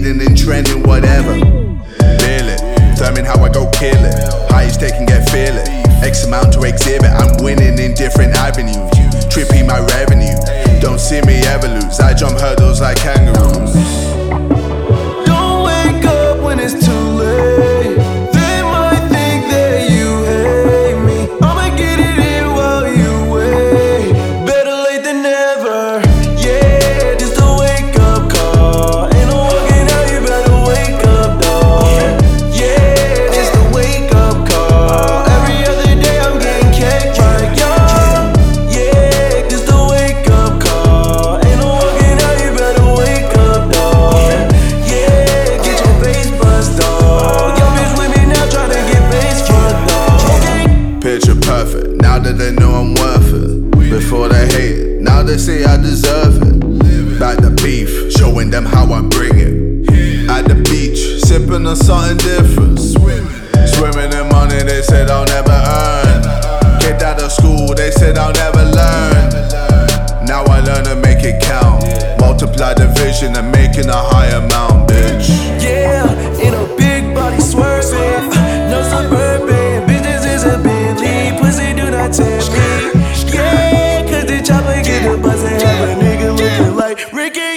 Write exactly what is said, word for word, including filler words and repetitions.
leading and trending, whatever. Feel it, determine how I go kill it. Highest they can get, feel it. X amount to exhibit, I'm winning in different avenues. Tripping my revenue, don't see me ever lose. I jump hurdles like kangaroos. Don't wake up when it's too late. They might think that you hate me. I'ma get it in while you wait. Better late than never. Yeah, just a wake up call. Ain't no walking out, you better wake up, dog. Yeah, just a wake up call. Every other day I'm getting cake right, y'all. Yeah, just a wake up call. Ain't no walking out, you better wake up, dog. Yeah, get your face bust, dog. Your bitch with me now tryna get face fucked, dog. Picture perfect, now that they know I'm worth it. Before they hate it, now they say I deserve it. Back the beef, showing them how I bring it. At the beach, sipping on something different. Swimming in money they said I'll never earn. Kicked out of school, they said I'll never learn. Now I learn to make it count. Multiply division and making a high amount, bitch. Yeah, in a big body swerving. No suburban, business is a Bentley. Pussy do not tempt me. Yeah, cause the chopper get the buzz and have a nigga looking like Ricky